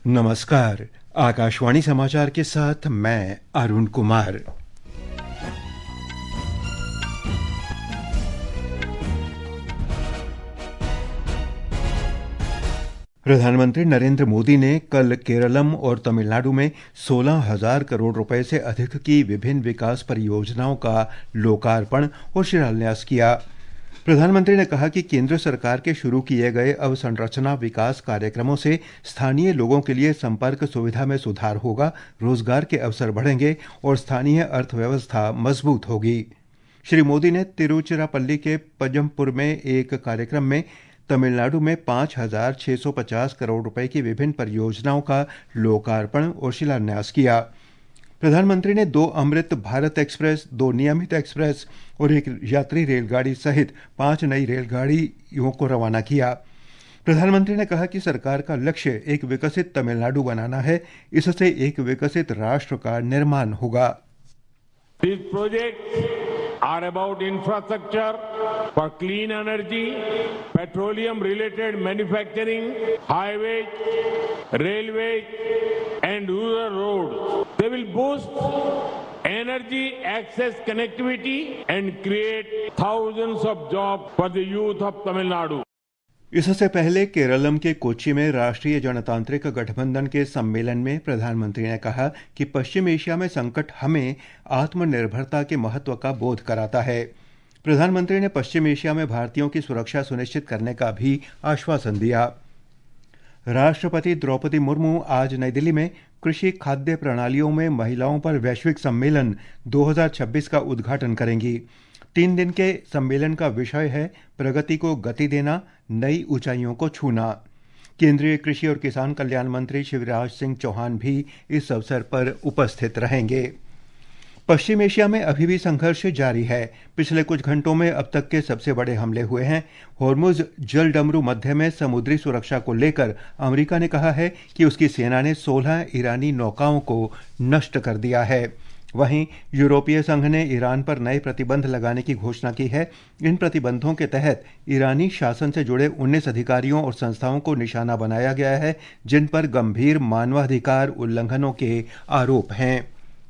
नमस्कार। आकाशवाणी समाचार के साथ मैं अरुण कुमार। प्रधानमंत्री नरेंद्र मोदी ने कल केरलम और तमिलनाडु में 16,000 करोड़ रुपए से अधिक की विभिन्न विकास परियोजनाओं का लोकार्पण और शिलान्यास किया। प्रधानमंत्री ने कहा कि केंद्र सरकार के शुरू किए गए अवसंरचना विकास कार्यक्रमों से स्थानीय लोगों के लिए संपर्क सुविधा में सुधार होगा, रोजगार के अवसर बढ़ेंगे और स्थानीय अर्थव्यवस्था मजबूत होगी। श्री मोदी ने तिरुचिरापल्ली के पजमपुर में एक कार्यक्रम में तमिलनाडु में 5,650 करोड़ रुपए की विभिन्न परियोजनाओं का लोकार्पण और शिलान्यास किया। प्रधानमंत्री ने 2 अमृत भारत एक्सप्रेस, 2 नियमित एक्सप्रेस और 1 यात्री रेलगाड़ी सहित 5 नई रेलगाड़ियों को रवाना किया। प्रधानमंत्री ने कहा कि सरकार का लक्ष्य एक विकसित तमिलनाडु बनाना है, इससे एक विकसित राष्ट्र का निर्माण होगा। These projects are about infrastructure for clean energy, petroleum-related manufacturing, highways, railways, and rural roads. They will boost energy access connectivity and create thousands of jobs for the youth of Tamil Nadu. इससे पहले केरलम के कोच्चि में राष्ट्रीय जनतांत्रिक गठबंधन के सम्मेलन में प्रधानमंत्री ने कहा कि पश्चिम एशिया में संकट हमें आत्मनिर्भरता के महत्व का बोध कराता है। प्रधानमंत्री ने पश्चिम एशिया में भारतीयों की सुरक्षा सुनिश्चित करने का भी आश्वासन दिया। राष्ट्रपति द्रौपदी मुर्मू आज नई दिल्ली में कृषि खाद्य प्रणालियों में महिलाओं पर वैश्विक सम्मेलन 2026 का उद्घाटन करेंगी। 3 दिन के सम्मेलन का विषय है प्रगति को गति देना, नई ऊंचाइयों को छूना। केंद्रीय कृषि और किसान कल्याण मंत्री शिवराज सिंह चौहान भी इस अवसर पर उपस्थित रहेंगे। पश्चिम एशिया में अभी भी संघर्ष जारी है। पिछले कुछ घंटों में अब तक के सबसे बड़े हमले हुए हैं। होर्मुज जलडमरू मध्य में समुद्री सुरक्षा को लेकर अमेरिका ने कहा है कि उसकी सेना ने 16 ईरानी नौकाओं को नष्ट कर दिया है। वहीं यूरोपीय संघ ने ईरान पर नए प्रतिबंध लगाने की घोषणा की है। इन प्रतिबंधों के तहत ईरानी शासन से जुड़े 19 अधिकारियों और संस्थाओं को निशाना बनाया गया है, जिन पर गंभीर मानवाधिकार उल्लंघनों के आरोप हैं।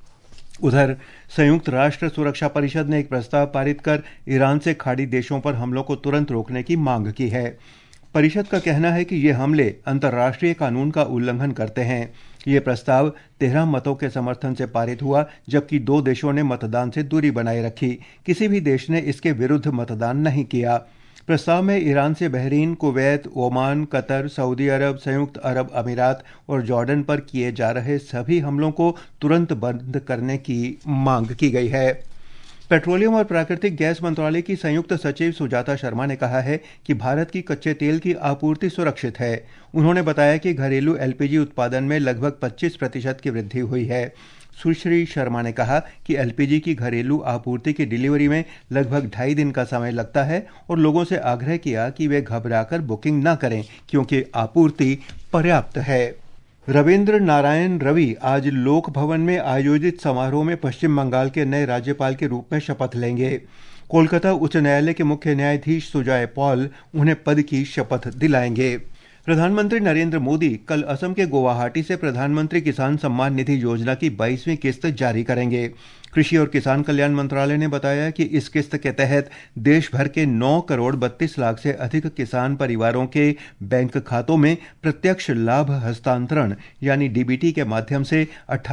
उधर संयुक्त राष्ट्र सुरक्षा परिषद ने एक प्रस्ताव पारित कर ईरान से खाड़ी देशों पर हमलों को तुरंत रोकने की मांग की है। परिषद का कहना है कि ये हमले अंतर्राष्ट्रीय कानून का उल्लंघन करते हैं। ये प्रस्ताव 13 मतों के समर्थन से पारित हुआ, जबकि 2 देशों ने मतदान से दूरी बनाए रखी। किसी भी देश ने इसके विरुद्ध मतदान नहीं किया। प्रस्ताव में ईरान से Bahrain, Kuwait, Oman, Qatar, Saudi Arab, संयुक्त अरब अमीरात और जॉर्डन पर किए जा रहे सभी हमलों को तुरंत बंद करने की मांग की गई है। पेट्रोलियम और प्राकृतिक गैस मंत्रालय की संयुक्त सचिव सुजाता शर्मा ने कहा है कि भारत की कच्चे तेल की आपूर्ति सुरक्षित है। उन्होंने बताया कि घरेलू एलपीजी उत्पादन में लगभग 25% की वृद्धि हुई है। सुश्री शर्मा ने कहा कि एलपीजी की घरेलू आपूर्ति की डिलीवरी में लगभग 2.5 दिन का समय लगता है और लोगों से आग्रह किया कि वे घबराकर बुकिंग न करें, क्योंकि आपूर्ति पर्याप्त है। रविंद्र नारायण रवि आज लोक भवन में आयोजित समारोह में पश्चिम बंगाल के नए राज्यपाल के रूप में शपथ लेंगे। कोलकाता उच्च न्यायालय के मुख्य न्यायाधीश सुजय पॉल उन्हें पद की शपथ दिलाएंगे। प्रधानमंत्री नरेंद्र मोदी कल असम के गुवाहाटी से प्रधानमंत्री किसान सम्मान निधि योजना की 22वीं किस्त जारी करेंगे। कृषि और किसान कल्याण मंत्रालय ने बताया कि इस किस्त के तहत देश भर के 9 करोड़ 32 लाख से अधिक किसान परिवारों के बैंक खातों में प्रत्यक्ष लाभ हस्तांतरण यानी डीबीटी के माध्यम से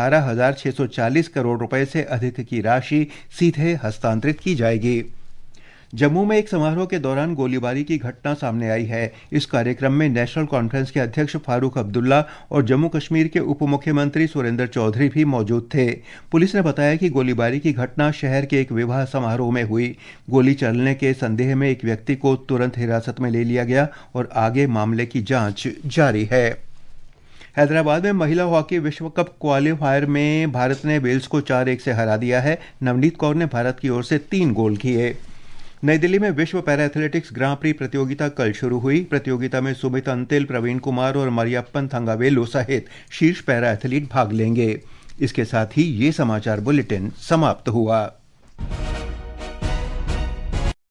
18,640 करोड़ रुपए से अधिक की राशि सीधे हस्तांतरित की जाएगी। जम्मू में एक समारोह के दौरान गोलीबारी की घटना सामने आई है। इस कार्यक्रम में नेशनल कॉन्फ्रेंस के अध्यक्ष फारूक अब्दुल्ला और जम्मू कश्मीर के उप मुख्यमंत्री सुरेंद्र चौधरी भी मौजूद थे। पुलिस ने बताया कि गोलीबारी की घटना शहर के एक विवाह समारोह में हुई। गोली चलने के संदेह में एक व्यक्ति को तुरंत हिरासत में ले लिया गया और आगे मामले की जांच जारी है। हैदराबाद में महिला हॉकी विश्व कप क्वालिफायर में भारत ने वेल्स को 4-1 से हरा दिया है। नवनीत कौर ने भारत की ओर से 3 गोल किए। नई दिल्ली में विश्व पैरा एथलेटिक्स ग्रां प्री प्रतियोगिता कल शुरू हुई। प्रतियोगिता में सुमित अंतिल, प्रवीण कुमार और मरियप्पन थंगावेलु सहित शीर्ष पैरा एथलीट भाग लेंगे। इसके साथ ही ये समाचार बुलेटिन समाप्त हुआ।